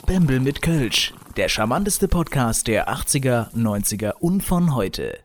Bembel mit Kölsch, der charmanteste Podcast der 80er, 90er und von heute.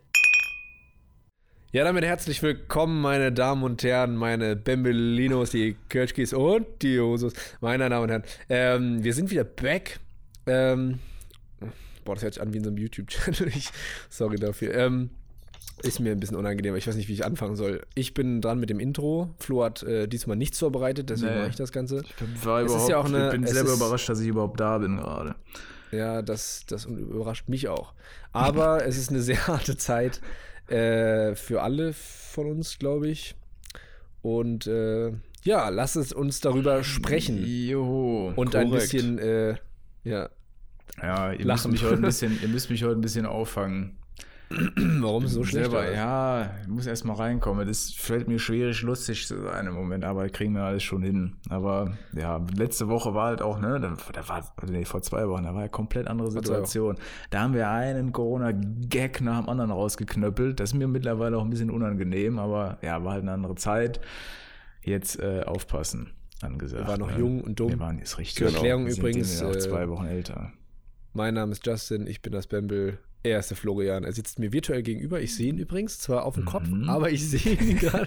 Ja, damit herzlich willkommen, meine Damen und Herren, meine Bembelinos, die Kölschkis und die Osus, meine Damen und Herren. Wir sind wieder back. Das hört sich an wie in so einem YouTube-Channel. Sorry dafür. Ist mir ein bisschen unangenehm, ich weiß nicht, wie ich anfangen soll. Ich bin dran mit dem Intro. Flo hat diesmal nichts vorbereitet, deswegen mache ich das Ganze. Ich bin selber überrascht, dass ich überhaupt da bin gerade. Ja, das überrascht mich auch. Aber es ist eine sehr harte Zeit für alle von uns, glaube ich. Und ja, lasst es uns darüber sprechen. Jo, und korrekt. Ein bisschen, Ja, ihr müsst mich heute ein bisschen auffangen. Warum so schlecht? Ja, ich muss erst mal reinkommen. Das fällt mir schwierig, lustig zu sein im Moment, aber kriegen wir alles schon hin. Aber ja, letzte Woche war halt auch, vor 2 Wochen, da war ja komplett andere Situation. Da haben wir einen Corona-Gag nach dem anderen rausgeknöppelt. Das ist mir mittlerweile auch ein bisschen unangenehm, aber ja, war halt eine andere Zeit. Jetzt aufpassen, angesagt. Wir waren noch jung und dumm. Wir waren jetzt richtig. Zur Erklärung übrigens. Auch 2 Wochen älter. Mein Name ist Justin, ich bin das Bembel. Er ist der Florian. Er sitzt mir virtuell gegenüber. Ich sehe ihn übrigens, zwar auf dem Kopf, aber ich sehe ihn gerade.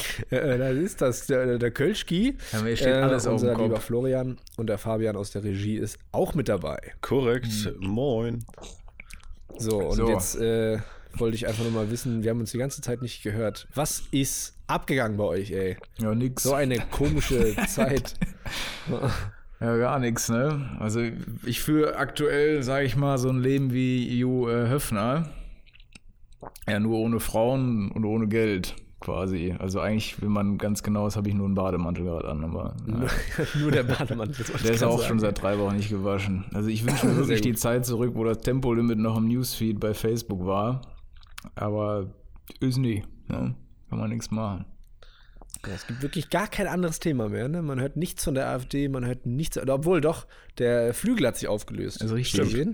Das ist der Kölschki. Ja, mir steht alles auf dem Kopf. Unser lieber Florian und der Fabian aus der Regie ist auch mit dabei. Korrekt. Moin. So, jetzt wollte ich einfach nur mal wissen, wir haben uns die ganze Zeit nicht gehört. Was ist abgegangen bei euch, ey? Ja, nix. So eine komische Zeit. Ja, gar nichts, ne? Also ich führe aktuell, sage ich mal, so ein Leben wie Hugh Höfner. Ja, nur ohne Frauen und ohne Geld quasi. Also eigentlich, wenn man ganz genau ist, habe ich nur einen Bademantel gerade an. Aber, nur der Bademantel. Der ist auch schon seit 3 Wochen nicht gewaschen. Also ich wünsche mir wirklich die Zeit zurück, wo das Tempolimit noch im Newsfeed bei Facebook war. Aber ist nie, ne? Kann man nichts machen. Ja, es gibt wirklich gar kein anderes Thema mehr. Ne? Man hört nichts von der AfD, man hört nichts. Obwohl doch, der Flügel hat sich aufgelöst. Also richtig.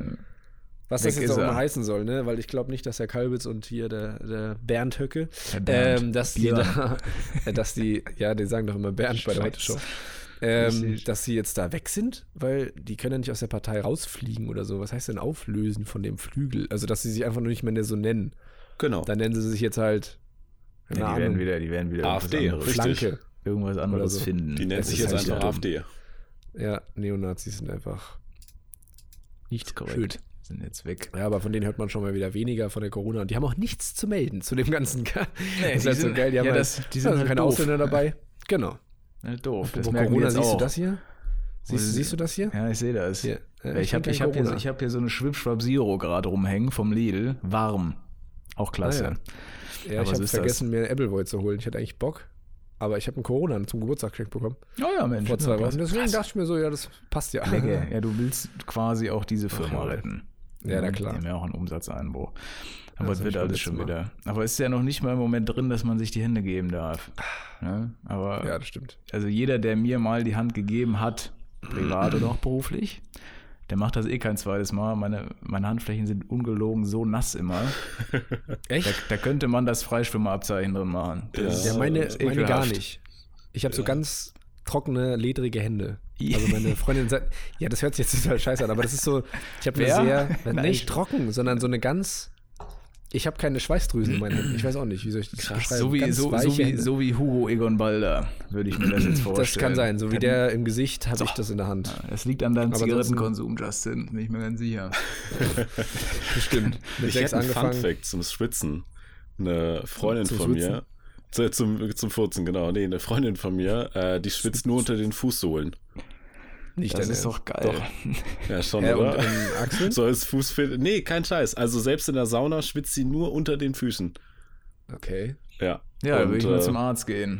Was das jetzt auch immer heißen soll, ne? Weil ich glaube nicht, dass der Kalbitz und hier der Bernd Höcke, dass die sagen doch immer Bernd bei der Heute-Show, dass sie jetzt da weg sind, weil die können ja nicht aus der Partei rausfliegen oder so. Was heißt denn auflösen von dem Flügel? Also, dass sie sich einfach nur nicht mehr so nennen. Genau. Dann nennen sie sich jetzt halt die werden wieder AfD, Flanke. Irgendwas anderes so finden. Die nennt sich jetzt einfach AfD. Ja, Neonazis sind einfach nicht korrekt. Sind jetzt weg. Ja, aber von denen hört man schon mal wieder weniger von der Corona. Und die haben auch nichts zu melden zu dem Ganzen. Nee, das ist halt so geil. Die haben die sind halt keine doof. Ausländer dabei. Genau. Doof. Das Corona, siehst du das hier? Siehst du das hier? Ja, ich sehe das. Hier. Ich hab hier so eine Schwipschwap-Zero gerade rumhängen vom Lidl. Warm. Auch klasse. Ah, ja, ich habe vergessen, mir Appleboy zu holen. Ich hatte eigentlich Bock, aber ich habe einen Corona zum Geburtstag geschenkt bekommen. Oh ja, Mensch. Vor 2 Wochen. Deswegen dachte ich mir so, ja, das passt ja. Lecker. Ja, du willst quasi auch diese Firma retten. Ja, na klar. Die haben ja auch einen Umsatzeinbruch. Aber es wird alles schon wieder. Aber es ist ja noch nicht mal im Moment drin, dass man sich die Hände geben darf. Ja, aber ja, das stimmt. Also jeder, der mir mal die Hand gegeben hat, privat oder auch beruflich, der macht das kein zweites Mal. Meine Handflächen sind ungelogen so nass immer. Echt? Da könnte man das Freischwimmerabzeichen drin machen. Ja, meine gar nicht. Ich habe so ganz trockene, ledrige Hände. Also meine Freundin sagt, ja, das hört sich jetzt total scheiße an, aber das ist so, ich habe nicht trocken, sondern so eine ganz, ich habe keine Schweißdrüsen in meinen Händen. Ich weiß auch nicht, wie soll ich das beschreiben. So wie Hugo Egon Balder, würde ich mir das jetzt vorstellen. Das kann sein, so wie der im Gesicht habe ich das in der Hand. Ja, das liegt an deinem Zigarettenkonsum, Justin, bin ich mir ganz sicher. Bestimmt. Mit Ich 6 hätte einen angefangen. Funfact zum Schwitzen. Eine Freundin von mir, zum Furzen, genau, eine Freundin von mir, die schwitzt nur unter den Fußsohlen. Nicht das ist doch geil. Doch. Ja, schon, oder? Und Achseln? So als Fußfit. Nee, kein Scheiß. Also selbst in der Sauna schwitzt sie nur unter den Füßen. Okay. Ja. Ja, da will ich mal zum Arzt gehen.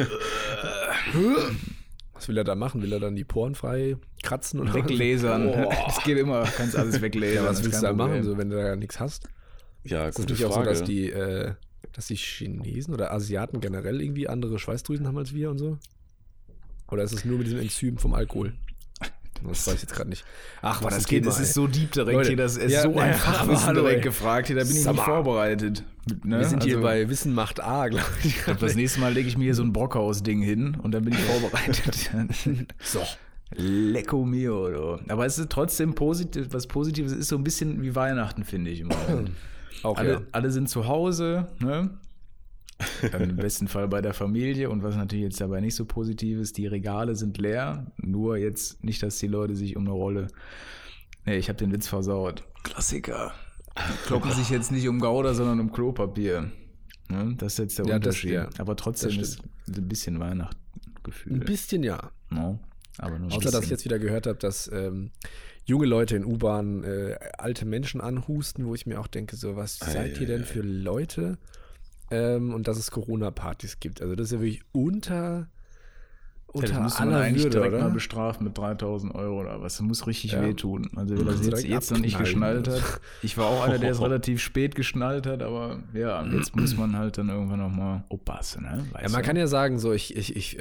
Was will er da machen? Will er dann die Poren frei kratzen und weglasern? Es geht immer, kannst alles weglasern. Ja, was willst du da machen, so, wenn du da nichts hast? Ja, ist es nicht Frage. auch so, dass die Chinesen oder Asiaten generell irgendwie andere Schweißdrüsen haben als wir und so? Oder ist es nur mit diesem Enzym vom Alkohol? Das weiß ich jetzt gerade nicht. Ach, was das geht, das ist so deep direkt hier, das ist so ein Fachwissen direkt gefragt hier, da bin ich nicht vorbereitet. Ne? Wir sind hier bei Wissen macht A, glaube ich. Das nächste Mal lege ich mir hier so ein Brockhaus-Ding hin und dann bin ich vorbereitet. So. Lecco mio, oder? Aber es ist trotzdem positiv, was Positives ist so ein bisschen wie Weihnachten, finde ich immer. Auch alle sind zu Hause, ne? Im besten Fall bei der Familie und was natürlich jetzt dabei nicht so positiv ist, die Regale sind leer, nur jetzt nicht, dass die Leute sich um eine Rolle, nee, ich habe den Witz versaut. Klassiker. Kloppen sich jetzt nicht um Gouda, sondern um Klopapier. Ne? Das ist jetzt der Unterschied. Aber trotzdem ist ein bisschen Weihnachtsgefühl. Ein bisschen ja. No, aber nur außer, dass ich jetzt wieder gehört habe, dass junge Leute in U-Bahn alte Menschen anhusten, wo ich mir auch denke, so, was seid ihr denn für Leute? Und dass es Corona-Partys gibt. Also das ist ja wirklich unter das muss man aller eigentlich Würde, direkt oder? mal bestrafen mit 3.000 € oder was. Das muss richtig wehtun. Also wer das Direkt jetzt noch nicht abknallen. geschnallt hat. Ich war auch einer, der es relativ spät geschnallt hat, aber ja, jetzt muss man halt dann irgendwann noch mal aufpassen. Ne? Ja, man kann ja sagen, so ich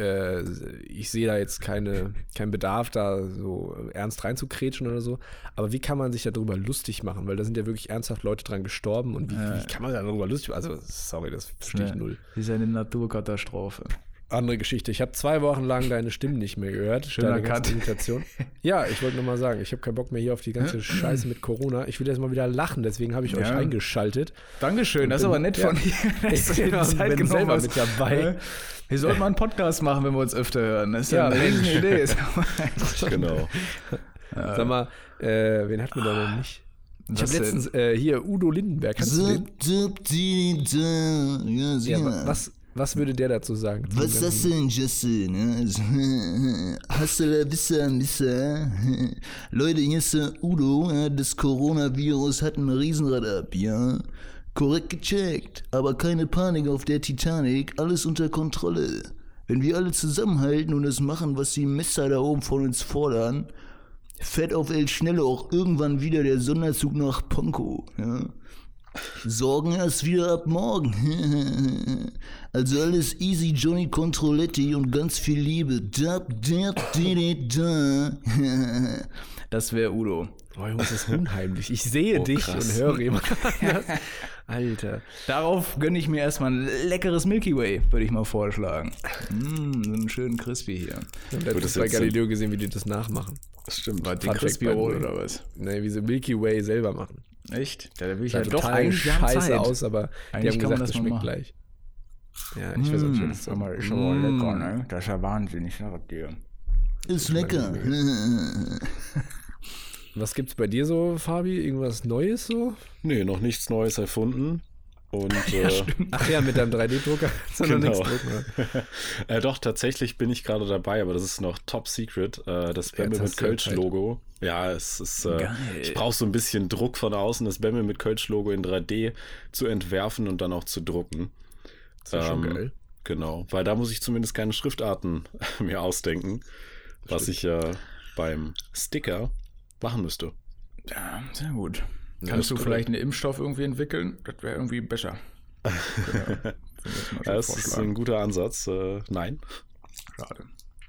sehe da jetzt keinen Bedarf, da so ernst reinzukretschen oder so. Aber wie kann man sich darüber lustig machen? Weil da sind ja wirklich ernsthaft Leute dran gestorben. Und wie kann man darüber lustig machen? Also, sorry, das verstehe ich null. Das ist eine Naturkatastrophe. Andere Geschichte. Ich habe 2 Wochen lang deine Stimmen nicht mehr gehört. Schöner deine ganze Cut. Imitation. Ja, ich wollte nur mal sagen, ich habe keinen Bock mehr hier auf die ganze Scheiße mit Corona. Ich will jetzt mal wieder lachen, deswegen habe ich euch eingeschaltet. Dankeschön, das ist aber nett von dir. Ich bin selber mit dabei. Wir sollten mal einen Podcast machen, wenn wir uns öfter hören. Das ist ja eine riesige Idee. Genau. Sag mal, wen hatten wir da noch nicht? Ich habe letztens hier Udo Lindenberg. Kannst du den? Ja, was würde der dazu sagen? Was ist das denn, Justin? Hast du da Wisser? Leute, hier ist der Udo. Das Coronavirus hat ein Riesenrad ab, ja? Korrekt gecheckt, aber keine Panik auf der Titanic, alles unter Kontrolle. Wenn wir alle zusammenhalten und das machen, was die Messer da oben von uns fordern, fährt auf El Schnelle auch irgendwann wieder der Sonderzug nach Pankow, ja? Sorgen erst wieder ab morgen. Also alles easy, Johnny Controletti und ganz viel Liebe. Das wäre Udo. Oh, Jungs, das ist unheimlich. Ich sehe dich krass. und höre jemand anders. Alter. Darauf gönne ich mir erstmal ein leckeres Milky Way, würde ich mal vorschlagen. So einen schönen Crispy hier. Ich habe letztens bei Galileo gesehen, wie die das nachmachen. Das stimmt. War den Crispy Roll oder was? Nee, wie sie Milky Way selber machen. Echt? Da will ich Sah ja doch total eigentlich scheiße aus, aber Eigentlich die kann haben man gesagt, das das mal schmeckt machen. gleich. Ja, ich weiß auch nicht, was das Aber ist aber lecker, ne? Das ist ja Wahnsinn, ich sag dir. Ist lecker. Was gibt's bei dir so, Fabi? Irgendwas Neues so? Nee, noch nichts Neues erfunden. Und Ach ja, mit deinem 3D-Drucker kannst du noch nichts drucken. doch, tatsächlich bin ich gerade dabei, aber das ist noch top secret. Das Bämme Jetzt mit hast du ja Kölsch-Logo. Ja, es ist. Geil. Ich brauche so ein bisschen Druck von außen, das Bämme mit Kölsch-Logo in 3D zu entwerfen und dann auch zu drucken. Das ist schon geil. Genau, weil da muss ich zumindest keine Schriftarten mehr ausdenken, was ich ja beim Sticker machen müsste. Ja, sehr gut. Ja, Kannst du das vielleicht einen Impfstoff irgendwie entwickeln? Das wäre irgendwie besser. Das ist ein guter Ansatz. Nein. Schade.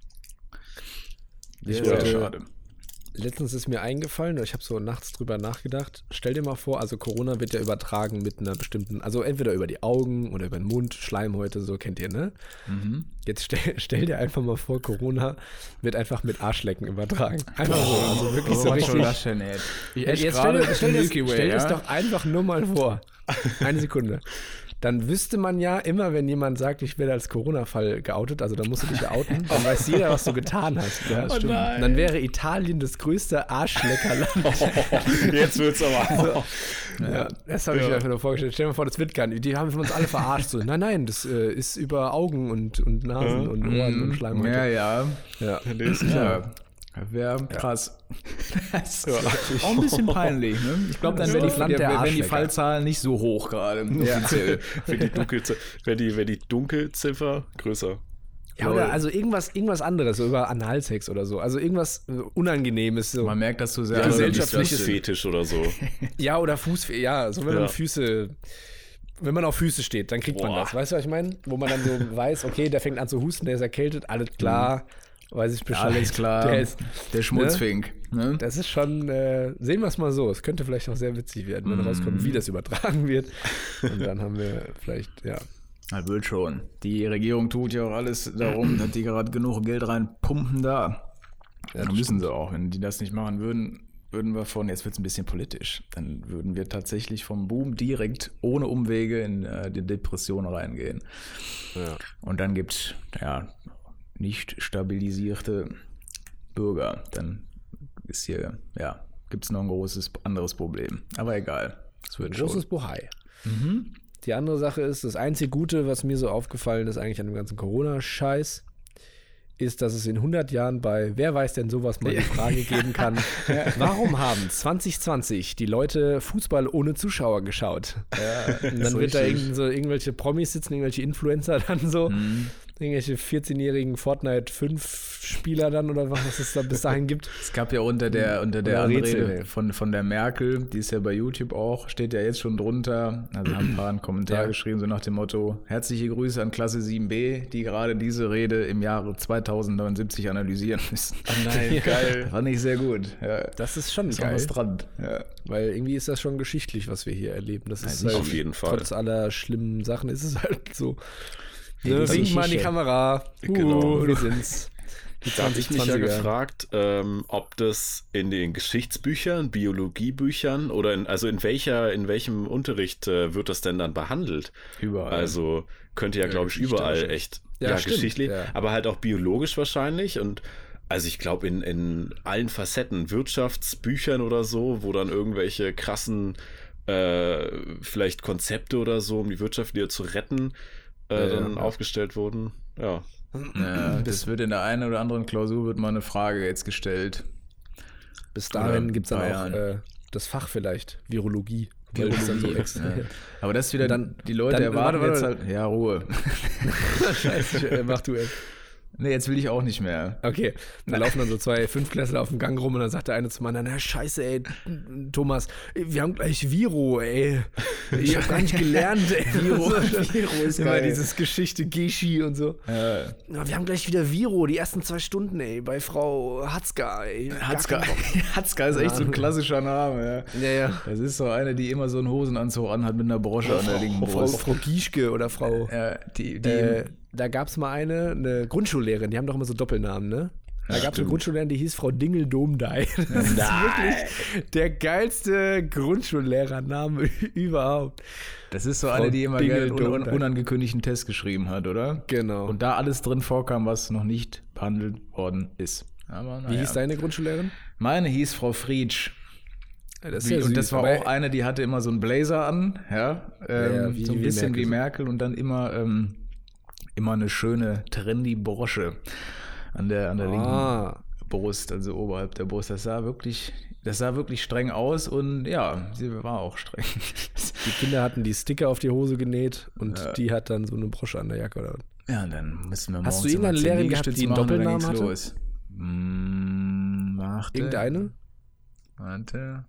Ja, Sehr schade. Letztens ist mir eingefallen, ich habe so nachts drüber nachgedacht, stell dir mal vor, also Corona wird ja übertragen mit einer bestimmten, also entweder über die Augen oder über den Mund, Schleimhäute, so kennt ihr, ne? Jetzt stell dir einfach mal vor, Corona wird einfach mit Arschlecken übertragen. Einfach so, also wirklich so richtig. das denn, ey? Jetzt stell dir das doch einfach nur mal vor. Eine Sekunde. Dann wüsste man ja immer, wenn jemand sagt, ich werde als Corona-Fall geoutet, also dann musst du dich ja outen, dann weiß jeder, was du getan hast. Ja, stimmt. Und dann wäre Italien das größte Arschleckerland. Jetzt wird's aber. Ja, das habe ich mir einfach nur vorgestellt. Stell dir mal vor, das wird gar nicht. Die haben uns alle verarscht. So, nein, das ist über Augen und Nasen und Ohren und Schleimhäute. Ja. Ja. Ja. Wäre krass. Das ist auch ein bisschen peinlich, ne? Ich glaube, dann wären die Arschlecker. Fallzahlen nicht so hoch gerade. Offiziell. Wäre die Dunkelziffer größer. Ja, oder also irgendwas anderes, so über Analsex oder so. Also irgendwas Unangenehmes. So. Man merkt, dass du sehr gesellschaftliches Fetisch oder so. Ja, oder so wenn man wenn man auf Füße steht, dann kriegt man das. Weißt du, was ich meine? Wo man dann so weiß, okay, der fängt an zu husten, der ist erkältet, alles klar, weiß ich Bescheid. Alles klar, der Schmutzfink. Ne? Das ist schon, sehen wir es mal so, es könnte vielleicht auch sehr witzig werden, wenn rauskommt, wie das übertragen wird. Und dann haben wir vielleicht, Das wird schon. Die Regierung tut ja auch alles darum, dass die gerade genug Geld reinpumpen da. Ja, dann müssen sie auch. Wenn die das nicht machen würden wir jetzt wird es ein bisschen politisch, dann würden wir tatsächlich vom Boom direkt ohne Umwege in die Depression reingehen. Ja. Und dann gibt es nicht stabilisierte Bürger. Dann ist hier, gibt es noch ein großes anderes Problem. Aber egal. Es wird Großes schon. Bohai. Die andere Sache ist, das einzige Gute, was mir so aufgefallen ist eigentlich an dem ganzen Corona-Scheiß, ist, dass es in 100 Jahren bei Wer weiß denn sowas mal die Frage geben kann, warum haben 2020 die Leute Fußball ohne Zuschauer geschaut? Und dann wird da irgendwelche Promis sitzen, irgendwelche Influencer dann so, irgendwelche 14-jährigen Fortnite 5-Spieler dann oder was es da bis dahin gibt. Es gab ja unter der Anrede von der Merkel, die ist ja bei YouTube auch, steht ja jetzt schon drunter, also haben ein paar einen Kommentar geschrieben, so nach dem Motto, herzliche Grüße an Klasse 7b, die gerade diese Rede im Jahre 2079 analysieren müssen. Oh nein, geil. Fand ich sehr gut. Ja. Das ist schon Ist geil. auch was dran. Ja. Weil irgendwie ist das schon geschichtlich, was wir hier erleben. Das ist Also auf jeden Fall. Trotz aller schlimmen Sachen ist es halt so. Ja, Ne, die wink mal in die Geschichte. Kamera. Genau. Wir sind's. Die Da habe ich mich ja 2020er. gefragt, ob das in den Geschichtsbüchern, Biologiebüchern oder in welchem Unterricht wird das denn dann behandelt? Überall. Also könnte ja, glaube ich, Geschichte überall wahrscheinlich. echt, Ja, stimmt, geschichtlich, ja. aber halt auch biologisch wahrscheinlich und also ich glaube in allen Facetten, Wirtschaftsbüchern oder so, wo dann irgendwelche krassen vielleicht Konzepte oder so, um die Wirtschaft wieder zu retten, dann aufgestellt wurden. Ja. Ja, das wird in der einen oder anderen Klausur wird mal eine Frage jetzt gestellt. Bis dahin Oder gibt es dann Bayern. auch das Fach vielleicht, Virologie. Weil das dann so extra. Ja. Aber das ist wieder Dann- die Leute dann- erwarten warte. jetzt halt. Ja, Ruhe. Scheiße, mach du es. Nee, jetzt will ich auch nicht mehr. Okay, da laufen dann so zwei Fünftklässler auf dem Gang rum und dann sagt der eine zum anderen, na scheiße, ey, Thomas, wir haben gleich Viro, ey. Ich hab gar nicht gelernt, ey. Viro ist immer geil. dieses Geschichte Geschi und so. Ja. Na, wir haben gleich wieder Viro, die ersten 2 Stunden, ey, bei Frau Hatzka, ey. Gar Hatzka. keinen Bock. Hatzka ist echt so ein klassischer Name, ja. Ja, ja. Das ist so eine, die immer so einen Hosenanzug anhat mit einer Brosche an der linken Brust. Frau Gischke oder Frau. Ja, die Da gab es mal eine Grundschullehrerin, die haben doch immer so Doppelnamen, ne? Da gab es eine Grundschullehrerin, die hieß Frau Dingeldomdei. Das ist wirklich der geilste Grundschullehrername überhaupt. das ist so Frau eine, die immer gerne einen Dingeldom. unangekündigten Test geschrieben hat, oder? Genau. Und da alles drin vorkam, was noch nicht behandelt worden ist. Aber Wie hieß deine Grundschullehrerin? Meine hieß Frau Friedsch. Ja, das ist Wie, ja und süß, das war aber- auch eine, die hatte immer so einen Blazer an, wie- so ein wie bisschen Merkel. wie Merkel und dann immer eine schöne trendy Brosche an der linken Brust, also oberhalb der Brust. Das sah wirklich streng aus und ja, sie war auch streng. Die Kinder hatten die Sticker auf die Hose genäht und die hat dann so eine Brosche an der Jacke oder was? Ja, dann müssen wir Hast morgens du irgendeine immer 10 Lehrerin gehabt, die Liegestütze einen machen und dann Doppelnamen geht's hatte? los. Warte. Irgendeine? Warte.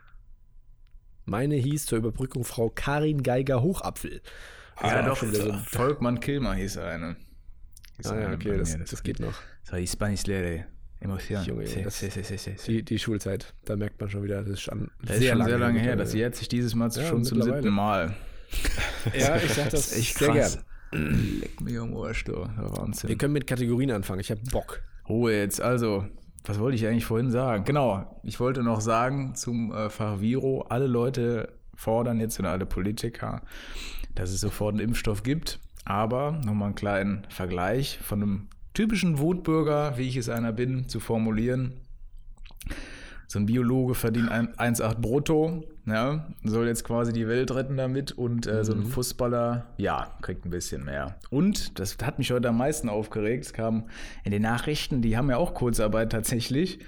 Meine hieß zur Überbrückung Frau Karin Geiger-Hochapfel. Ja, auch doch, schon wieder so ein- Volkmann Kilmer hieß eine. Hieß Ah ja, eine okay, bei das mir, geht noch. Das war die Spanischlehre. Emotion. Junge, Sí, das- sí, sí, sí, sí. Die Schulzeit, da merkt man schon wieder, das ist schon Das ist schon sehr lange her. Das jährt sich dieses Mal Ja, schon zum mittlerweile. 7. Mal. Ja, ich sag das echt sehr krass. gern. Leck mich am Arsch, du. Wahnsinn. Wir können mit Kategorien anfangen, ich hab Bock. Ruhe jetzt. Also, was wollte ich eigentlich vorhin sagen? Genau, ich wollte noch sagen zum Fach Viro, alle Leute fordern jetzt und alle Politiker, dass es sofort einen Impfstoff gibt. Aber nochmal einen kleinen Vergleich von einem typischen Wutbürger, wie ich es einer bin, zu formulieren. So ein Biologe verdient 1,8 brutto, ja, soll jetzt quasi die Welt retten damit und so ein Fußballer, ja, kriegt ein bisschen mehr. Und, das hat mich heute am meisten aufgeregt, es kam in den Nachrichten, die haben ja auch Kurzarbeit tatsächlich.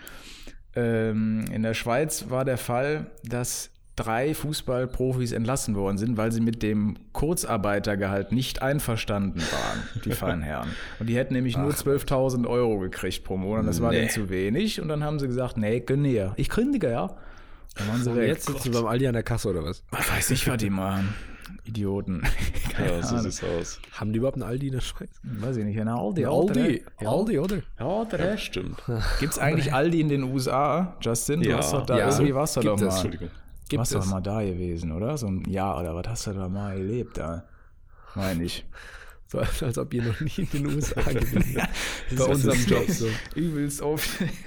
In der Schweiz war der Fall, dass 3 Fußballprofis entlassen worden sind, weil sie mit dem Kurzarbeitergehalt nicht einverstanden waren, die feinen Herren. Und die hätten nämlich nur 12.000 € gekriegt pro Monat. Das war denen zu wenig. Und dann haben sie gesagt, nee, gönn ihr. Ich kündige, ja. Dann waren sie weg. Jetzt sitzen wir beim Aldi an der Kasse oder was? Was weiß ich, was die machen. Idioten. Keine Ja, so Ahnung. sieht's aus. Haben die überhaupt einen Aldi in der Schweiz? Weiß ich nicht. Eine Aldi. Aldi, Ja. Aldi, oder? Ja, der Stimmt. Gibt es eigentlich Aldi in den USA, Justin? Du Ja. warst doch da. Ja. Irgendwie warst du Gibt doch es. mal. Entschuldigung. Du warst doch es. mal da gewesen, oder? So ein Jahr oder was hast du da mal erlebt da? Meine ich. So, als ob ihr noch nie in den USA gewesen wärt. Bei Das unserem ist Job so. Übelst oft.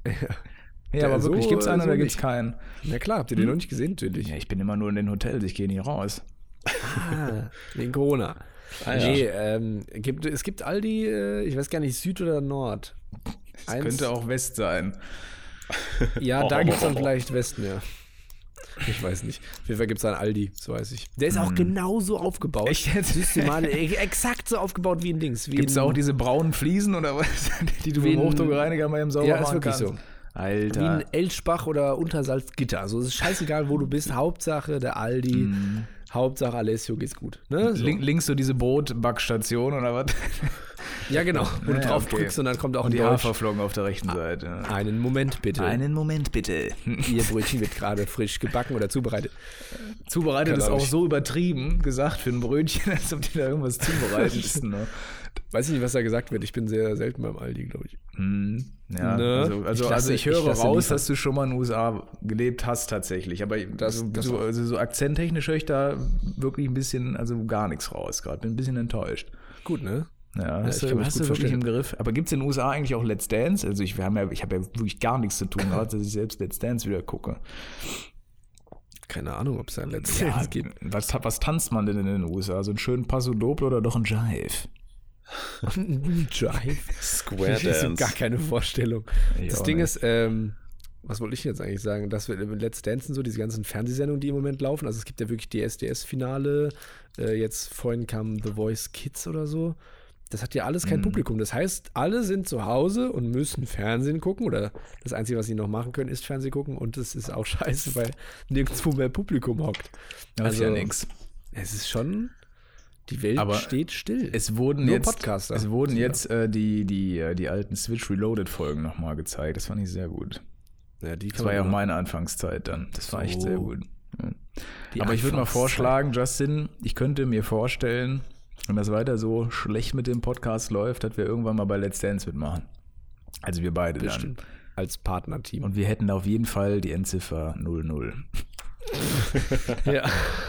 Ja, aber so- wirklich, gibt's einen so oder gibt's nicht. keinen? Na klar, habt ihr den noch nicht gesehen, natürlich. Ja, ich bin immer nur in den Hotels, ich gehe nie raus. Wegen Corona. Ah, ja. Nee, es gibt Aldi, ich weiß gar nicht, Süd oder Nord. Das könnte auch West sein. Ja, da gibt es dann vielleicht Westen, ja. Ich weiß nicht. Auf jeden Fall gibt es einen Aldi, so weiß ich. Der ist auch genauso aufgebaut. Echt jetzt? Systematisch, exakt so aufgebaut wie ein Dings. Gibt es auch diese braunen Fliesen oder was, die du Wie mit dem ein- Hochdruckreiniger mal im Sauber Ja, ist machen wirklich kannst? so. Wie Alter. ein Elschbach oder Untersalzgitter. Also es ist scheißegal, wo du bist. Hauptsache der Aldi. Hauptsache Alessio geht's gut. Ne? So. Links so diese Brotbackstation oder was? Ja, genau. Wo du Ja, drauf okay. drückst und dann kommt auch Und ein die Deutsch. Haferflocken auf der rechten Seite. Einen Moment bitte. Einen Moment bitte. Ihr Brötchen wird gerade frisch gebacken oder zubereitet. Zubereitet ist Kann auch auch nicht. so übertrieben gesagt für ein Brötchen, als ob die da irgendwas zubereiten müssen. Ne? Weiß ich nicht, was da gesagt wird. Ich bin sehr selten beim Aldi, glaube ich. Ja, Ne? also ich Ich höre lasse raus, liefern. dass du schon mal in den USA gelebt hast tatsächlich. Aber Das auch. so akzenttechnisch höre ich da wirklich ein bisschen, also gar nichts raus gerade. Bin ein bisschen enttäuscht. Gut, ne? Ja, hast ich kann du, mich hast gut du wirklich vorstellen. im Griff. Aber gibt es in den USA eigentlich auch Let's Dance? Also ich habe ja wirklich gar nichts zu tun, gerade, dass ich selbst Let's Dance wieder gucke. Keine Ahnung, ob es da ein letztes Ja, gibt. was tanzt man denn in den USA? So einen schönen Paso Doble oder doch ein Jive? Jive. Square Ich habe Dance. gar keine Vorstellung. Ich Das auch Ding nicht. ist, was wollte ich jetzt eigentlich sagen? Dass wir mit Let's Dance und so, diese ganzen Fernsehsendungen, die im Moment laufen, also es gibt ja wirklich die SDS-Finale, jetzt vorhin kam The Voice Kids oder so. Das hat ja alles kein Publikum. Das heißt, alle sind zu Hause und müssen Fernsehen gucken oder das Einzige, was sie noch machen können, ist Fernsehen gucken und das ist auch scheiße, weil nirgendwo mehr Publikum hockt. Das ist ja nix. Es ist schon, die Welt Aber steht still. Es wurden Nur jetzt, Podcaster. es wurden jetzt die alten Switch Reloaded Folgen nochmal gezeigt. Das fand ich sehr gut. Ja, die Das war ja auch meine Anfangszeit dann. Das war echt sehr gut. Ja. Die Aber ich würde mal Anfangszeit. vorschlagen, Justin, ich könnte mir vorstellen, wenn das weiter so schlecht mit dem Podcast läuft, dass wir irgendwann mal bei Let's Dance mitmachen. Also wir beide Bestimmt. Als Partnerteam. dann. Und wir hätten auf jeden Fall die Endziffer 00. Ja.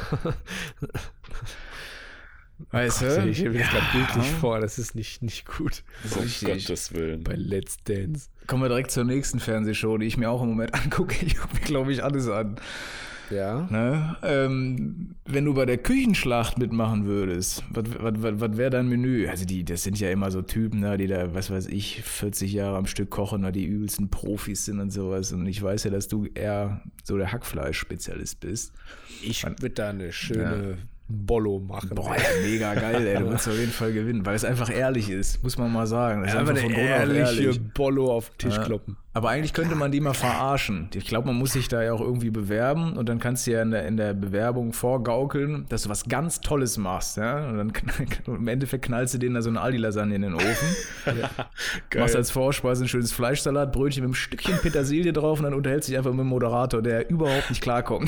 Weißt du? Ich stelle mir das gerade bildlich vor, das ist nicht gut. Das ist Um richtig. Gottes Willen. Bei Let's Dance. Kommen wir direkt zur nächsten Fernsehshow, die ich mir auch im Moment angucke. Ich gucke mir, glaube ich, alles an. Ja. Ne? Wenn du bei der Küchenschlacht mitmachen würdest, was wäre dein Menü? Also das sind ja immer so Typen, ne, die da, was weiß ich, 40 Jahre am Stück kochen, ne, die übelsten Profis sind und sowas. Und ich weiß ja, dass du eher so der Hackfleisch-Spezialist bist. Ich würde da eine schöne Bollo machen. Boah, mega geil, ey. Du musst auf jeden Fall gewinnen, weil es einfach ehrlich ist, muss man mal sagen. Das ist Einfach einfach eine von Grund auf ehrliche ehrlich. Bollo auf den Tisch Ja. kloppen. Aber eigentlich könnte man die mal verarschen. Ich glaube, man muss sich da ja auch irgendwie bewerben und dann kannst du ja in der Bewerbung vorgaukeln, dass du was ganz Tolles machst. Ja? Und dann im Endeffekt knallst du denen da so eine Aldi-Lasagne in den Ofen. Machst als Vorspeise ein schönes Fleischsalat, Brötchen mit einem Stückchen Petersilie drauf und dann unterhältst du dich einfach mit dem Moderator, der überhaupt nicht klarkommt.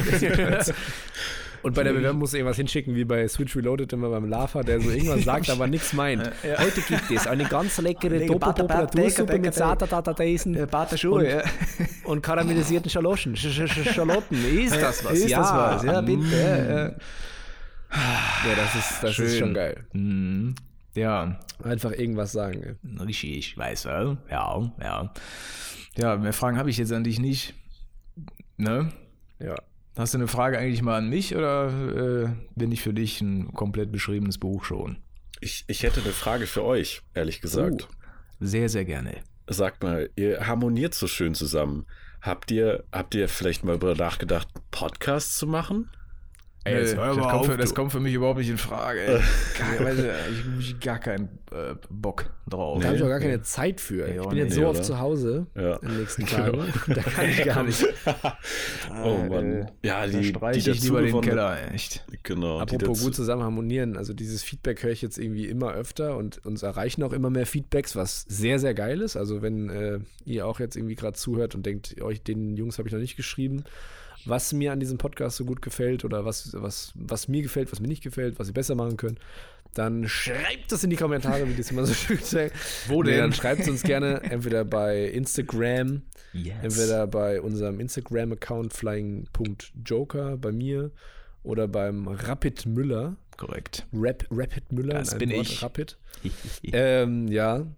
Und bei der Bewerbung musst du irgendwas hinschicken, wie bei Switch Reloaded immer beim Lava, der so irgendwas sagt, aber nichts meint. Heute gibt es eine ganz leckere Doppelpopulatursuppe mit Satatatatesen und karamellisierten Schalotten. Schalotten. Ist das was? Ist das was? Ja, bitte. Ja, das ist schon geil. Mhm. Ja, Einfach irgendwas sagen. Ey. richtig, weißt du. Ja. Ja, mehr Fragen habe ich jetzt an dich nicht. Ne? Ja. Hast du eine Frage eigentlich mal an mich oder bin ich für dich ein komplett beschriebenes Buch schon? Ich hätte eine Frage für euch, ehrlich gesagt. Sehr, sehr gerne. Sagt mal, ihr harmoniert so schön zusammen. Habt ihr vielleicht mal darüber nachgedacht, Podcasts zu machen? Ey, das kommt für mich überhaupt nicht in Frage. Ey. Ich habe gar keinen Bock drauf. Da habe ich auch gar keine Zeit für. Ich bin jetzt nee, so oft oder? zu Hause Ja. in den nächsten Tagen. Da kann ich gar nicht. Oh Mann. Ja, Da die streiche ich lieber den dazugewonnene- Keller, echt. Genau. die Apropos dazu- gut zusammen harmonieren, also dieses Feedback höre ich jetzt irgendwie immer öfter und uns erreichen auch immer mehr Feedbacks, was sehr, sehr geil ist. Also wenn ihr auch jetzt irgendwie gerade zuhört und denkt, euch den Jungs habe ich noch nicht geschrieben, was mir an diesem Podcast so gut gefällt oder was mir gefällt, was mir nicht gefällt, was ihr besser machen könnt, dann schreibt das in die Kommentare, wie das immer so schön sagt. Wo denn? Dann schreibt es uns gerne entweder bei Instagram, Yes. entweder bei unserem Instagram-Account flying.joker bei mir oder beim Rapid Müller. Korrekt. Rapid Müller. Das in bin einem Wort, ich. Rapid. Ja.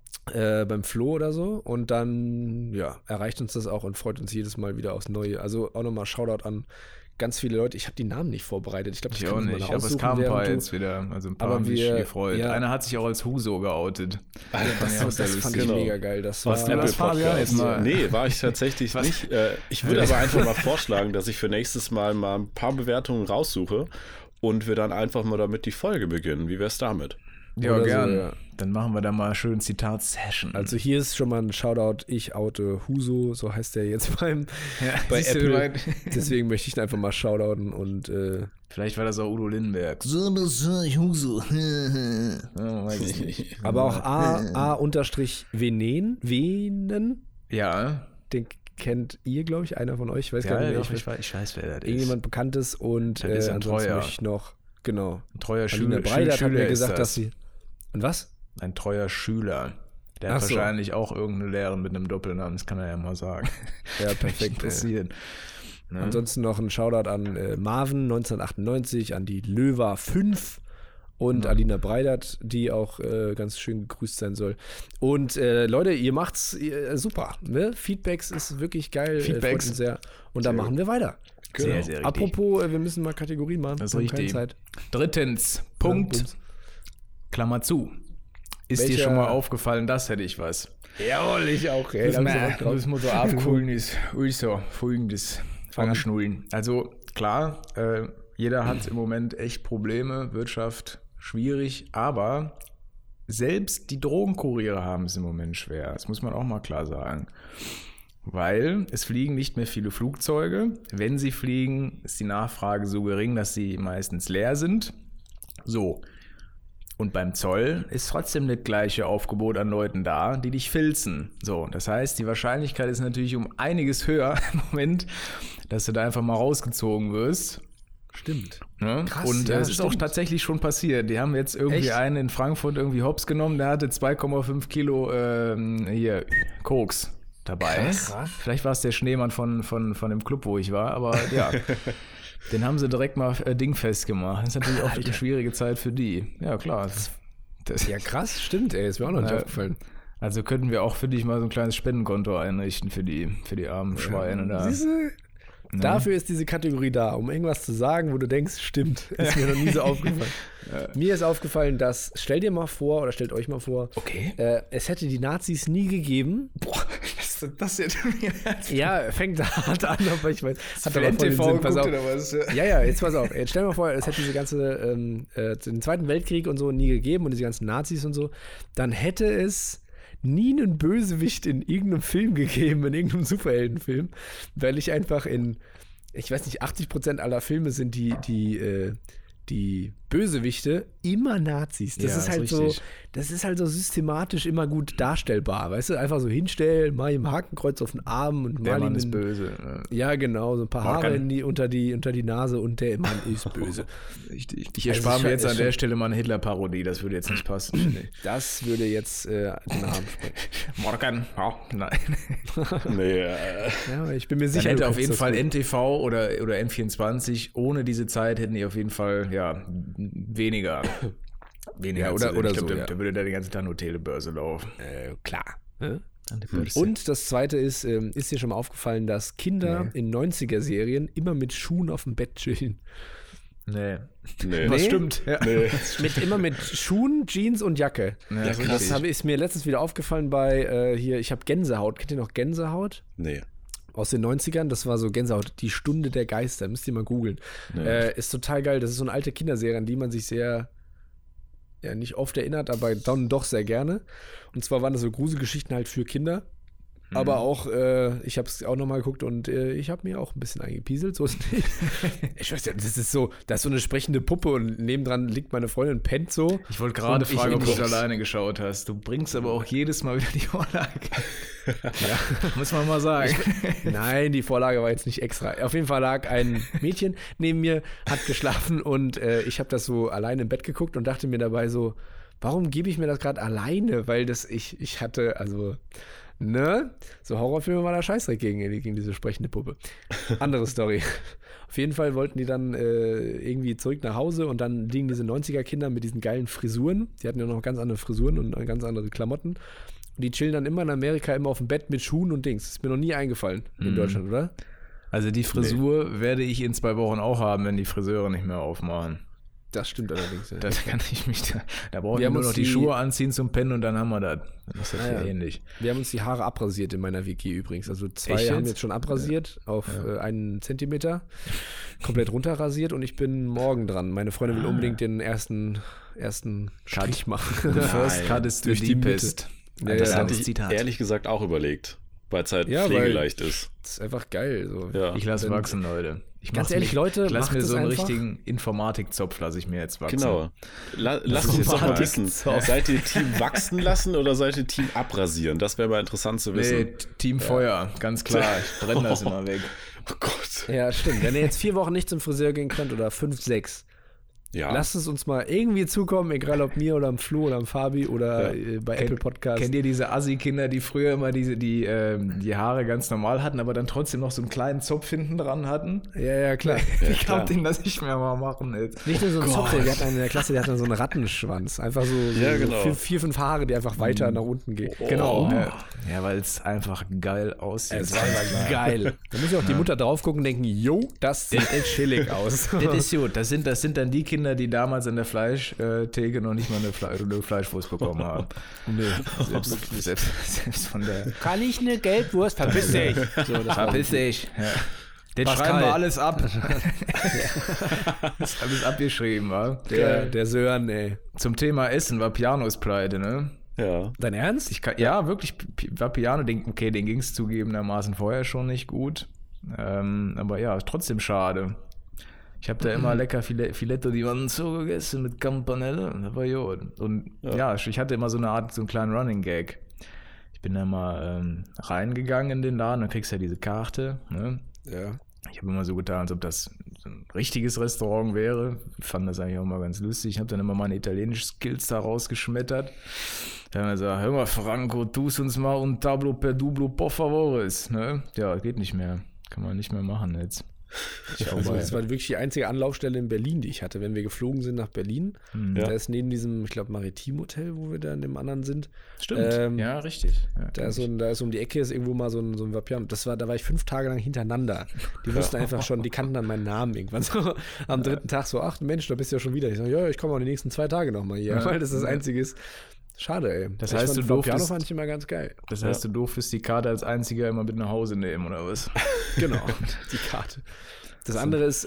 beim Flo oder so. Und dann, ja, erreicht uns das auch und freut uns jedes Mal wieder aufs Neue. Also auch nochmal Shoutout an ganz viele Leute. Ich habe die Namen nicht vorbereitet. Ich glaube, Ich auch nicht, aber es kam ein paar jetzt wieder. Also ein paar haben sich gefreut. Ja. Einer hat sich auch als Huso geoutet. Das fand ich mega geil. Das war Fabian jetzt mal. Nee, war ich tatsächlich nicht. Ich würde aber einfach mal vorschlagen, dass ich für nächstes Mal ein paar Bewertungen raussuche und wir dann einfach mal damit die Folge beginnen. Wie wär's damit? Ja, oder gern. so, ja. Dann machen wir da mal schön Zitat-Session. Also hier ist schon mal ein Shoutout, ich oute Huso, so heißt der jetzt bei siehst du, Apple. Deswegen möchte ich ihn einfach mal shoutouten und vielleicht war das auch Udo Lindenberg. So, das höre ich Huso. Weiß ich nicht. aber auch A_Venen, Ja. den kennt ihr, glaube ich, einer von euch, ich weiß Ja, gar nicht, doch, ich weiß, wer das ist. irgendjemand Bekanntes und Das ist ein ansonsten Treuer. möchte ich noch, genau, Ein treuer Alina Schüler Breidert hat mir gesagt, ist dass sie, und was? Ein treuer Schüler. Der hat Ach so. wahrscheinlich auch irgendeine Lehrerin mit einem Doppelnamen, das kann er ja mal sagen. Ja, perfekt. Passieren. Ne? Ansonsten noch ein Shoutout an Marvin 1998, an die Löwa 5 und Alina Breidert, die auch ganz schön gegrüßt sein soll. Und Leute, ihr macht's super. Ne? Feedbacks ist wirklich geil. Feedbacks. Freut uns sehr. Und dann machen wir weiter. Sehr, sehr richtig. Apropos, wir müssen mal Kategorien machen. Das ist Wir haben keine richtig. Zeit. Drittens, Punkt, Bums. Klammer zu. Ist dir Welcher- schon mal aufgefallen, das hätte ich was. Jawohl, ich auch. Ey, Müssen wir so abkühlen ist. Also, folgendes. Anschnullen. Also, klar, jeder hat im Moment echt Probleme, Wirtschaft schwierig, aber selbst die Drogenkuriere haben es im Moment schwer. Das muss man auch mal klar sagen. Weil es fliegen nicht mehr viele Flugzeuge. Wenn sie fliegen, ist die Nachfrage so gering, dass sie meistens leer sind. So. Und beim Zoll ist trotzdem das gleiche Aufgebot an Leuten da, die dich filzen. So, das heißt, die Wahrscheinlichkeit ist natürlich um einiges höher im Moment, dass du da einfach mal rausgezogen wirst. Stimmt. Ne? Krass, Und ja, es ist auch stimmt. tatsächlich schon passiert. Die haben jetzt irgendwie Echt? einen in Frankfurt irgendwie hops genommen, der hatte 2,5 Kilo hier Koks dabei. Krass. Vielleicht war es der Schneemann von dem Club, wo ich war, aber ja. Den haben sie direkt mal dingfest gemacht. Das ist natürlich auch eine schwierige Zeit für die. Ja, klar. Das, Ja, krass, stimmt, ey. Ist mir auch noch nicht Ja. aufgefallen. also könnten wir auch für dich mal so ein kleines Spendenkonto einrichten für die armen Schweine da. Siehste? Dafür ist diese Kategorie da, um irgendwas zu sagen, wo du denkst, stimmt, ist mir noch nie so aufgefallen. Mir ist aufgefallen, dass, stellt dir mal vor, oder stellt euch mal vor, Okay. Es hätte die Nazis nie gegeben. Boah, das jetzt mir Ja, fängt hart an, aber ich weiß, hat für aber voll den NTV Sinn, pass auf. geguckt oder was? Ja, jetzt pass auf. Jetzt stell dir mal vor, es hätte diese ganze, den Zweiten Weltkrieg und so nie gegeben und diese ganzen Nazis und so, dann hätte es nie einen Bösewicht in irgendeinem Film gegeben, in irgendeinem Superheldenfilm, weil ich einfach ich weiß nicht, 80% aller Filme sind die Bösewichte immer Nazis. Das Ja, ist halt ist so, richtig. das ist halt so systematisch immer gut darstellbar, weißt du, einfach so hinstellen, mal ihm Hakenkreuz auf den Arm und Der mal Mann ihm ist in- böse. ja, genau, so ein paar Haare unter die Nase und der Mann ist böse. Richtig. Ich erspare mir jetzt an der Stelle mal eine Hitler-Parodie, das würde jetzt nicht passen. finde ich. Das würde jetzt den Namen sprechen. Morgan. Oh, nein. Nee, Ja, aber ich bin mir Dann sicher, hätte du auf kannst jeden das Fall gut. NTV oder N24 ohne diese Zeit hätten die auf jeden Fall weniger. Ja, oder ich so, glaub, ja. da würde da die ganze Tag nur Telebörse laufen. Klar. Ne? Und Und das Zweite ist dir schon mal aufgefallen, dass Kinder in 90er-Serien immer mit Schuhen auf dem Bett chillen? nee. nee. Was stimmt? Ja. Immer mit Schuhen, Jeans und Jacke. Ja, Das ist mir letztens wieder aufgefallen bei ich habe Gänsehaut. Kennt ihr noch Gänsehaut? Nee. Aus den 90ern, das war so Gänsehaut, die Stunde der Geister, müsst ihr mal googeln. Ist total geil, das ist so eine alte Kinderserie, an die man sich nicht oft erinnert, aber dann doch sehr gerne. Und zwar waren das so Gruselgeschichten halt für Kinder. Aber auch, ich habe es auch nochmal geguckt und ich habe mir auch ein bisschen eingepieselt, so ist nicht. Ich weiß ja, das ist so eine sprechende Puppe und nebendran liegt meine Freundin, pennt so. Ich wollte gerade Und ich fragen, ob du in- es alleine geschaut hast. Du bringst aber auch jedes Mal wieder die Vorlage. Muss man mal sagen. Nein, die Vorlage war jetzt nicht extra. Auf jeden Fall lag ein Mädchen neben mir, hat geschlafen und ich habe das so alleine im Bett geguckt und dachte mir dabei so, warum gebe ich mir das gerade alleine? Weil ich hatte, also, ne? So Horrorfilme war da Scheißdreck gegen diese sprechende Puppe. Andere Story. Auf jeden Fall wollten die dann irgendwie zurück nach Hause und dann liegen diese 90er-Kinder mit diesen geilen Frisuren. Die hatten ja noch ganz andere Frisuren und ganz andere Klamotten. Und die chillen dann immer in Amerika immer auf dem Bett mit Schuhen und Dings. Das ist mir noch nie eingefallen in Deutschland, oder? Also die Frisur werde ich in 2 Wochen auch haben, wenn die Friseure nicht mehr aufmachen. Das stimmt allerdings. Ja. Das kann ich mich da brauche Wir ich haben nur uns noch die Schuhe anziehen zum Pennen und dann haben wir das. Das ist ja ähnlich. Wir haben uns die Haare abrasiert in meiner WG übrigens. Also 2 Echt haben jetzt? jetzt schon abrasiert auf 1 Zentimeter. Komplett runterrasiert und ich bin morgen dran. Meine Freundin will unbedingt den ersten Strich machen. First cut is the Durch die Mitte. deepest. Ja, Das ja, hatte das ich Zitat. ehrlich gesagt auch überlegt, weil es halt Ja, weil- pflegeleicht ist. Das ist einfach geil. So. Ja. Ich lasse Dann- wachsen, Leute. Ganz ehrlich, Leute, ich lasse macht mir es so einen einfach. richtigen Informatikzopf lasse ich mir jetzt wachsen. Genau. Lass ist uns doch mal jetzt wissen, seid ihr Team wachsen lassen oder seid ihr Team abrasieren? Das wäre mal interessant zu wissen. Nee, Team Feuer, ganz klar. Ich brenne das immer weg. Oh Gott. Ja, stimmt. Wenn ihr jetzt 4 Wochen nicht zum Friseur gehen könnt oder 5, 6, Ja. lasst es uns mal irgendwie zukommen, egal ob mir oder am Flo oder am Fabi oder bei Apple Podcasts. Kennt ihr diese Assi-Kinder, die früher immer die Haare ganz normal hatten, aber dann trotzdem noch so einen kleinen Zopf hinten dran hatten? Ja, klar. Wie klar. kann den das nicht mehr mal machen jetzt? Nicht nur so ein Zopf, wir hatten einen in der Klasse, der hatte so einen Rattenschwanz. Einfach so, Ja, genau. 4, 5 Haare, die einfach weiter nach unten gehen. Genau. Ja, weil es einfach geil aussieht. Es war einfach geil. Da muss ja auch die Mutter drauf gucken und denken, jo, das sieht echt chillig aus. Das ist gut. Das sind dann die Kinder, die damals an der Fleischtheke noch nicht mal eine Fleischwurst bekommen haben. Selbst von der. Kann ich eine Gelbwurst? Verpiss dich. So, das war Verpiss dich. Ja. Den Pascal. schreiben wir alles ab. Das ist alles abgeschrieben, wa? der Sören, ey. Zum Thema Essen war Pianos pleite, ne? Ja. Dein Ernst? Ja, wirklich, war Piano, den ging es zugegebenermaßen vorher schon nicht gut. Aber ja, trotzdem schade. Ich habe da immer lecker Filetto di Manzo gegessen mit Campanelle. Das war gut. Und ja, ich hatte immer so einen kleinen Running Gag. Ich bin da mal reingegangen in den Laden, dann kriegst du ja diese Karte. Ne? Ja. Ich habe immer so getan, als ob das so ein richtiges Restaurant wäre. Ich fand das eigentlich auch mal ganz lustig. Ich habe dann immer meine italienischen Skills da rausgeschmettert. Dann haben wir gesagt, hör mal Franco, tu's uns mal un tablo per dublo por favores. Ne? Ja, geht nicht mehr. Kann man nicht mehr machen jetzt. Also, das war wirklich die einzige Anlaufstelle in Berlin, die ich hatte, wenn wir geflogen sind nach Berlin. Da ist neben diesem, ich glaube, Maritim-Hotel, wo wir da in dem anderen sind. Stimmt. Ja, richtig. Ja, Da ist um die Ecke ist irgendwo mal so ein Vapiano. Da war ich 5 Tage lang hintereinander. Die wussten einfach schon, die kannten dann meinen Namen irgendwann so. Am 3. Tag so, ach Mensch, da bist du ja schon wieder. Ich sage, ja, ich komme auch die nächsten 2 Tage nochmal hier, weil das Einzige ist. Schade, ey. Das heißt, du Vapiano durftest- fand ich immer ganz geil. Das heißt, du durftest die Karte als einziger immer mit nach Hause nehmen, oder was? Genau, die Karte. Das andere ist,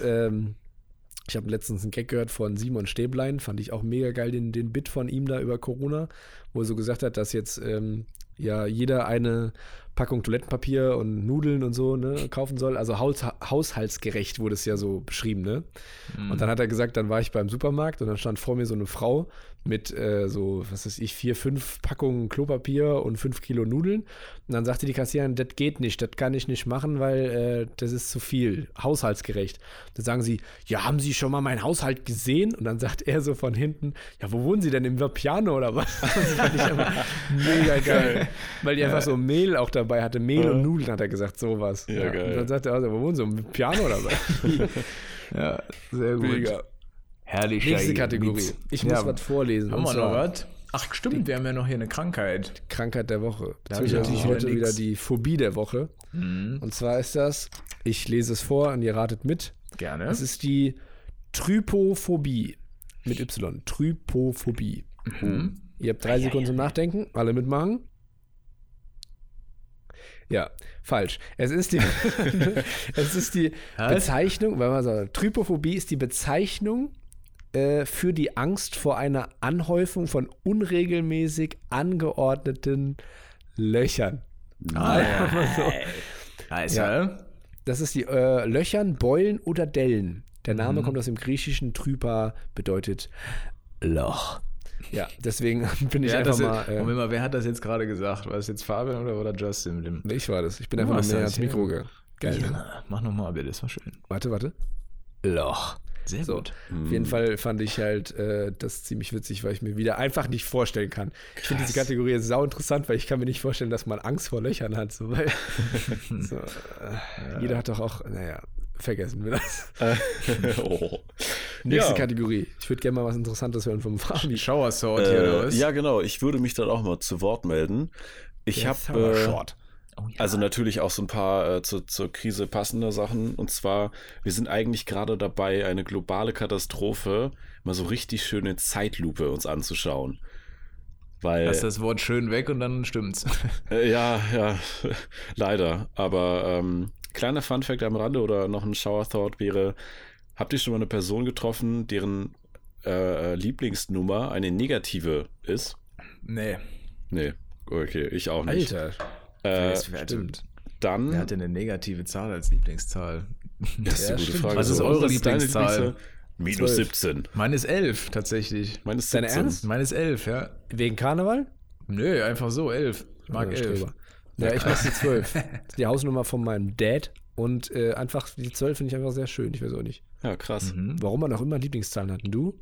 ich habe letztens einen Gag gehört von Simon Stäblein, fand ich auch mega geil, den Bit von ihm da über Corona, wo er so gesagt hat, dass jetzt ja jeder eine Packung Toilettenpapier und Nudeln und so ne, kaufen soll. Also haushaltsgerecht wurde es ja so beschrieben, ne? Und dann hat er gesagt, dann war ich beim Supermarkt und dann stand vor mir so eine Frau mit so, was weiß ich, 4, 5 Packungen Klopapier und 5 Kilo Nudeln. Und dann sagte die Kassiererin, das geht nicht, das kann ich nicht machen, weil das ist zu viel, haushaltsgerecht. Dann sagen sie, ja, haben Sie schon mal meinen Haushalt gesehen? Und dann sagt er so von hinten, ja, wo wohnen Sie denn, im Vapiano oder was? Das fand ich einfach mega geil. Weil die einfach so Mehl auch dabei hatte, Mehl und Nudeln, hat er gesagt, sowas. Ja, geil. Und dann sagt er, also, wo wohnen Sie, im Piano oder was? Ja, sehr gut. Mega. Herrlich. Nächste Kategorie. Ich muss was vorlesen. Haben und wir noch zwar was? Ach, stimmt, wir haben ja noch hier eine Krankheit. Krankheit der Woche. Da hab ich Beziehungsweise auch heute nix. wieder die Phobie der Woche. Und zwar ist das, ich lese es vor und ihr ratet mit. Gerne. Es ist die Trypophobie. Mit Y. Trypophobie. Ihr habt 3 Sekunden zum Nachdenken. Alle mitmachen. Ja, falsch. Es ist die, Bezeichnung, weil man sagt, Trypophobie ist die Bezeichnung für die Angst vor einer Anhäufung von unregelmäßig angeordneten Löchern. ja. So. Heißt Ja. Das ist die Löchern, Beulen oder Dellen. Der Name kommt aus dem Griechischen. Trypa bedeutet Loch. Ja, deswegen bin ich Ja, einfach das mal. Moment mal, wer hat das jetzt gerade gesagt? War das jetzt Fabian oder war das Justin mit dem? Ich war das. Ich bin einfach Was nur näher das? ans Mikro gegangen. Geil. Ne? Ja, mach nochmal bitte, das war schön. Warte. Loch. Sehr So. Auf jeden Fall fand ich halt das ziemlich witzig, weil ich mir wieder einfach nicht vorstellen kann. Ich finde diese Kategorie jetzt sau interessant, weil ich kann mir nicht vorstellen, dass man Angst vor Löchern hat. So, weil, jeder hat doch auch, naja, vergessen wir das. Oh. Nächste Kategorie. Ich würde gerne mal was Interessantes hören vom Fabi. Shower Sword hier, oder was? Ja, genau. Ich würde mich dann auch mal zu Wort melden. Ich habe Short. also natürlich auch so ein paar zur Krise passende Sachen. Und zwar, wir sind eigentlich gerade dabei, eine globale Katastrophe mal so richtig schön in Zeitlupe uns anzuschauen. Weil, Lass das Wort schön weg und dann stimmt's. ja, leider. Aber kleiner Funfact am Rande oder noch ein Shower Thought wäre, habt ihr schon mal eine Person getroffen, deren Lieblingsnummer eine negative ist? Nee. Nee, okay, ich auch nicht. Alter. Stimmt. Dann, Wer hat denn eine negative Zahl als Lieblingszahl? das ist eine gute stimmt. Frage. Was ist So, eure was deine Lieblingszahl? Minus 12. 17. Meine ist 11, tatsächlich. Meine ist Deine 17. Ernst? Meine ist 11, ja. Wegen Karneval? Nö, einfach so, 11. Ich mag 11. Streber. Ja, ich mach die 12. Das ist die Hausnummer von meinem Dad. Und einfach, die 12 finde ich einfach sehr schön. Ich weiß auch nicht, Ja, krass. warum man auch immer Lieblingszahlen hat. Und du?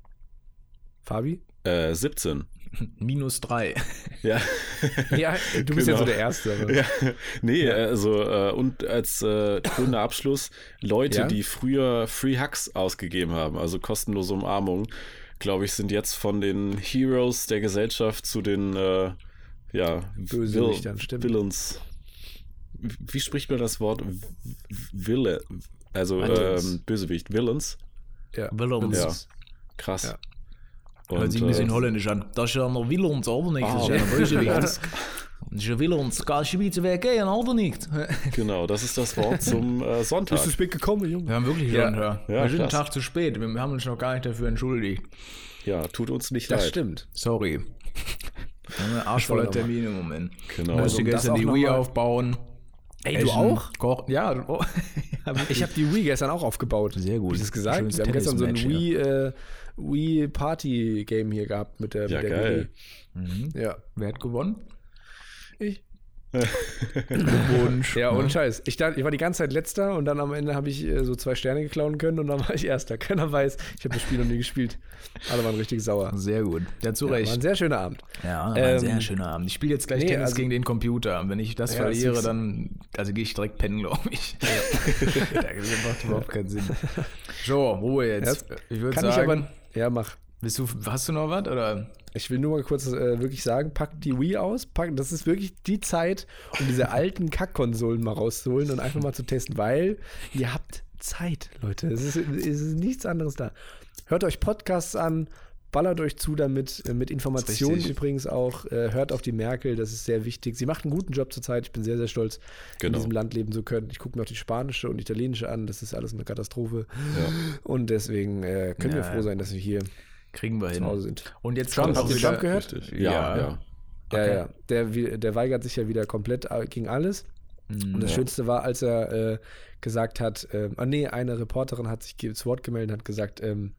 Fabi? 17. Minus 3. Ja. Ja, du bist ja Genau. so der Erste. Aber. Ja, nee, also und als grüner Abschluss, Leute, Ja? die früher Free Hugs ausgegeben haben, also kostenlose Umarmung, glaube ich, sind jetzt von den Heroes der Gesellschaft zu den Bösewichtern, stimmt. Villains. Wie spricht man das Wort? Villain. Also Villains. Bösewicht. Villains. Ja. Villains. Ja. Krass. Ja. Hört sich ein bisschen holländisch an. Das ist ja noch Villains, oder nicht? Das ist ja ein Bösewicht. Das ist ja Villains. Kannst du bitte weggehen, oder nicht? Genau, das ist das Wort zum Sonntag. Bist du spät gekommen, Junge? Wir haben wirklich Ja. schon, Ja, wir sind einen krass. Tag zu spät. Wir haben uns noch gar nicht dafür entschuldigt. Ja, tut uns nicht Das leid. stimmt. Sorry. Wir haben einen Arsch voller Termine im Moment. Genau. Musste um das gestern auch die noch Wii mal- aufbauen. Ey, du Essen, auch? Kochen. Ja, oh. Ich habe die Wii gestern auch aufgebaut. Sehr gut. Hab ich das gesagt? Schönes Wir haben gestern so ein Tennismatch, Wii Party Game hier gehabt mit der, Ja, mit der geil. Wii. Ja. Wer hat gewonnen? Ich. Glückwunsch. Ja, und Scheiß. Ich war die ganze Zeit Letzter und dann am Ende habe ich so 2 Sterne geklauen können und dann war ich Erster. Keiner weiß, ich habe das Spiel noch nie gespielt. Alle waren richtig sauer. Sehr gut. Ja, zu Ja, war Recht. ein sehr schöner Abend. Ja, war ein sehr Ähm, schöner Abend. Ich spiele jetzt gleich nee, Tennis also- gegen den Computer. Und wenn ich das Ja, verliere, das ist- dann gehe ich direkt pennen, glaube ich. Das macht überhaupt keinen Sinn. So, Ruhe jetzt. Ich würde Kann sagen, ich aber. Ja, mach. hast du noch was? Oder? Ich will nur mal kurz wirklich sagen, packt die Wii aus. Das ist wirklich die Zeit, um diese alten Kackkonsolen mal rauszuholen und einfach mal zu testen, weil ihr habt Zeit, Leute. Es ist nichts anderes da. Hört euch Podcasts an, ballert euch zu damit, mit Informationen richtig. übrigens auch. Hört auf die Merkel, das ist sehr wichtig. Sie macht einen guten Job zurzeit. Ich bin sehr, sehr stolz, in Genau. diesem Land leben zu können. Ich gucke mir auch die spanische und italienische an. Das ist alles eine Katastrophe. Ja. Und deswegen können wir Ja. froh sein, dass wir hier Kriegen wir zu hin. Hause sind. Und jetzt Trump, kommt habt auch ihr wieder, Trump gehört? Richtig. Ja. Ja, der weigert sich ja wieder komplett gegen alles. Und das Schönste war, als er gesagt hat, eine Reporterin hat sich zu Wort gemeldet und hat gesagt,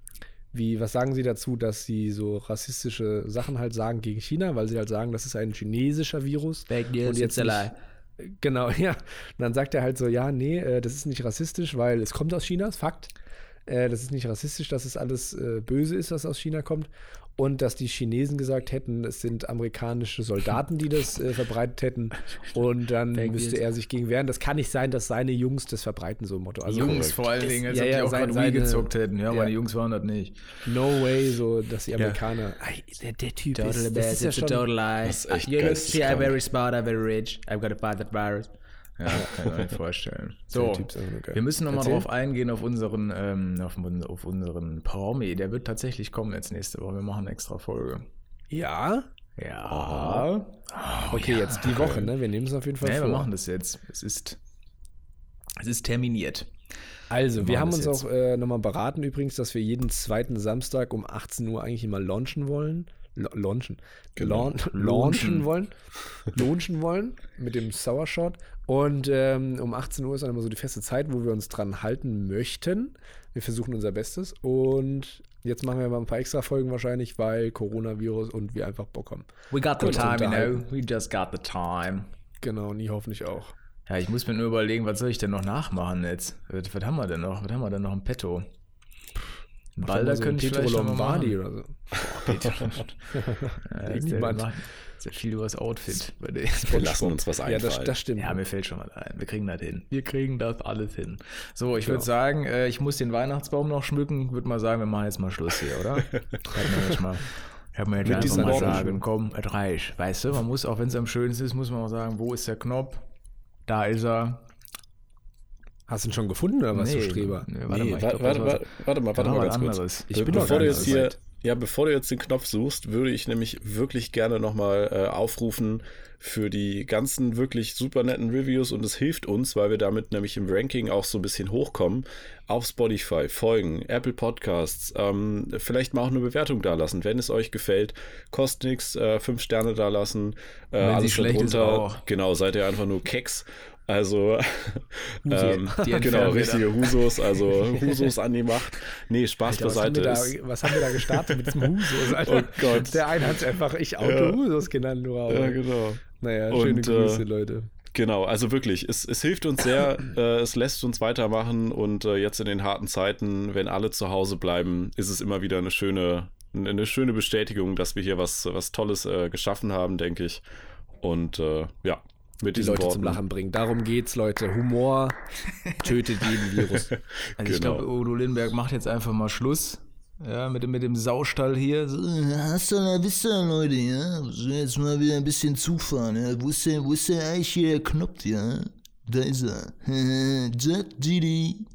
was sagen Sie dazu, dass Sie so rassistische Sachen halt sagen gegen China, weil Sie halt sagen, das ist ein chinesischer Virus. Und jetzt nicht, genau, ja. Und dann sagt er halt so, ja, nee, das ist nicht rassistisch, weil es kommt aus China, ist Fakt. Das ist nicht rassistisch, dass es alles böse ist, was aus China kommt. Und dass die Chinesen gesagt hätten, es sind amerikanische Soldaten, die das verbreitet hätten. Und dann müsste er sich gegen wehren. Das kann nicht sein, dass seine Jungs das verbreiten, so ein Motto. Also Jungs vor allen Dingen, als ob die auch gerade Wii seine- gezockt hätten. Ja, ja. meine Jungs waren das nicht. No way, so, dass die Amerikaner. Der Typ ist, das ist ja schon, lie. Das ist echt geisteskrank. smart, I'm very rich. I've got to fight that virus. Ja, kann ich mir nicht vorstellen. So, Der Typ ist einfach nur geil. wir müssen nochmal Erzähl. drauf eingehen, auf unseren Promi. Der wird tatsächlich kommen jetzt nächste Woche. Wir machen eine extra Folge. Ja? Ja. Okay, jetzt die Woche, ne? Wir nehmen es auf jeden Fall Nee, wir vor. machen das jetzt. Es ist terminiert. Also, wir machen haben das uns auch nochmal beraten übrigens, dass wir jeden zweiten Samstag um 18 Uhr eigentlich immer launchen wollen. Launchen. Launchen wollen. Launchen wollen mit dem Sauershot. Und um 18 Uhr ist dann immer so die feste Zeit, wo wir uns dran halten möchten. Wir versuchen unser Bestes. Und jetzt machen wir mal ein paar extra Folgen wahrscheinlich, weil Coronavirus und wir einfach Bock haben. We got the Gut, time, you unterhalten. know. We just got the time. Genau, und ich hoffentlich auch. Ja, ich muss mir nur überlegen, was soll ich denn noch nachmachen jetzt? Was haben wir denn noch? Was haben wir denn noch im Petto? Balder könnte ich Pietro vielleicht noch mal Lombardi machen. oder so. Irgendjemand macht sehr viel über das Outfit. Bei der Wir lassen uns was Ja, einfallen. das stimmt. Ja, mir fällt schon mal ein. Wir kriegen das hin. Wir kriegen das alles hin. So, ich würde sagen, ich muss den Weihnachtsbaum noch schmücken. Würde mal sagen, wir machen jetzt mal Schluss hier, oder? Ich habe mir jetzt einfach mal sagen, komm, es reicht. Weißt du, man muss, auch wenn es am schönsten ist, muss man auch sagen, wo ist der Knopf? Da ist er. Hast du ihn schon gefunden oder was, du Streber? Nee, Warte mal ganz kurz. Ich bin doch bevor gar du nicht jetzt hier, bevor du jetzt den Knopf suchst, würde ich nämlich wirklich gerne nochmal aufrufen für die ganzen wirklich super netten Reviews, und es hilft uns, weil wir damit nämlich im Ranking auch so ein bisschen hochkommen, auf Spotify, Folgen, Apple Podcasts, vielleicht mal auch eine Bewertung da lassen, wenn es euch gefällt, kostet nichts, 5 Sterne da lassen, wenn sie schlecht ist auch. Genau, seid ihr einfach nur Keks. Also, die genau, richtige Husos, also Husos an die Macht. Nee, Spaß beiseite. Was haben wir da gestartet mit diesem Husos? Alter? Oh Gott. Der eine hat es einfach Husos genannt, nur. Aber. Ja, genau. Naja, schöne Grüße, Leute. Genau, also wirklich, es hilft uns sehr, es lässt uns weitermachen, und jetzt in den harten Zeiten, wenn alle zu Hause bleiben, ist es immer wieder eine schöne Bestätigung, dass wir hier was Tolles geschaffen haben, denke ich. Und mit die diesen Leute Worten zum Lachen bringen. Darum geht's, Leute. Humor tötet jeden Virus. Also ich glaube, Udo Lindenberg macht jetzt einfach mal Schluss. Ja, mit dem Saustall hier. So, hast du da, wisst ihr, Leute, ja? So, jetzt mal wieder ein bisschen zufahren, ja? Wo ist denn eigentlich hier der Knopf, ja? Da ist er. Jack Didi.